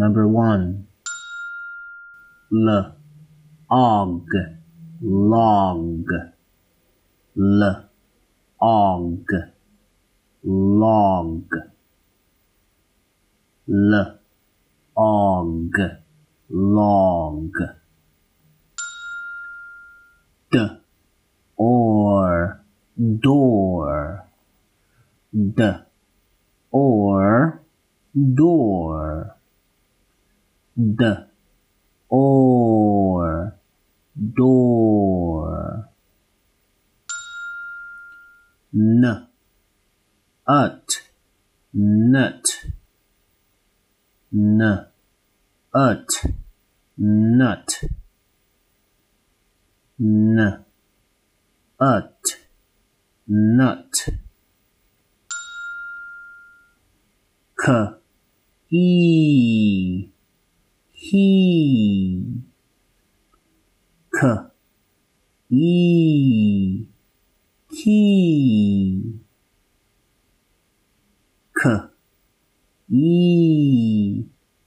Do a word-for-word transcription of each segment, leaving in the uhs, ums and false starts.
Number one. L, og, log. L, og, log. L, og, log. D, or, door. D, or, door. D, or, door. N, ut, nut. N, ut, nut. N, ut, nut. K, e, he. K, e, key. K, e,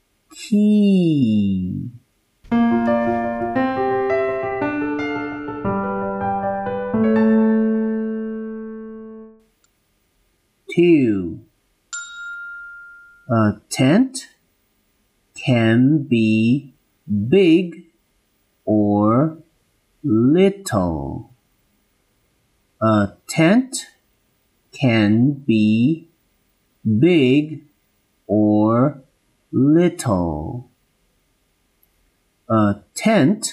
key. Two. A tent can be big or little. A tent can be big or little. A tent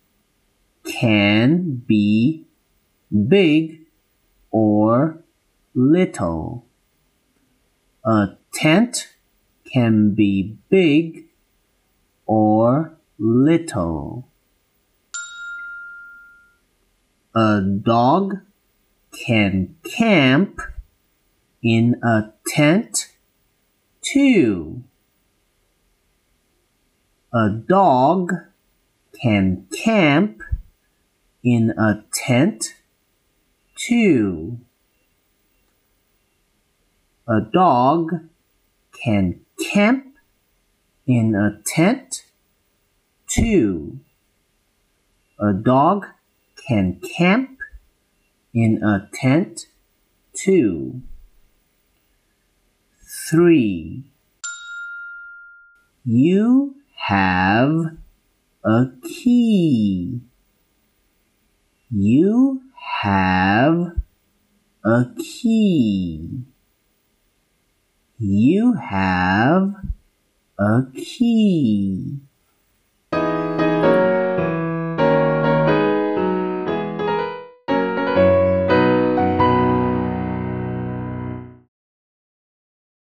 can be big or little. A tent can be big or little. A dog can camp in a tent too. A dog can camp in a tent too. A dog can camp in a tent too. A dog can camp in a tent too. Three. You have a key. You have a key. You have a key.